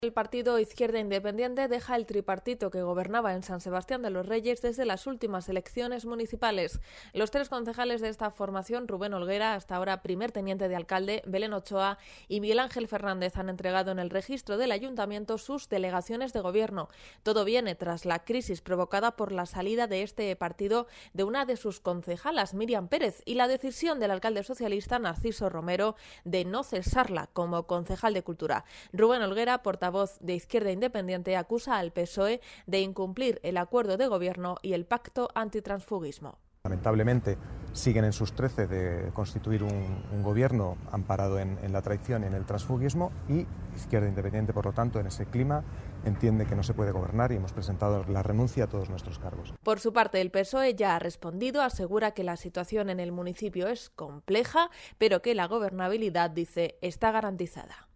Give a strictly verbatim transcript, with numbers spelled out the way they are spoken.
El partido Izquierda Independiente deja el tripartito que gobernaba en San Sebastián de los Reyes desde las últimas elecciones municipales. Los tres concejales de esta formación, Rubén Olguera, hasta ahora primer teniente de alcalde, Belén Ochoa y Miguel Ángel Fernández, han entregado en el registro del ayuntamiento sus delegaciones de gobierno. Todo viene tras la crisis provocada por la salida de este partido de una de sus concejalas, Miriam Pérez, y la decisión del alcalde socialista Narciso Romero de no cesarla como concejal de Cultura. Rubén Olguera, portavoz voz de Izquierda Independiente, acusa al P S O E de incumplir el acuerdo de gobierno y el pacto antitransfugismo. Lamentablemente siguen en sus trece de constituir un, un gobierno amparado en, en la traición y en el transfugismo, y Izquierda Independiente, por lo tanto, en ese clima entiende que no se puede gobernar y hemos presentado la renuncia a todos nuestros cargos. Por su parte, el P S O E ya ha respondido, asegura que la situación en el municipio es compleja, pero que la gobernabilidad, dice, está garantizada.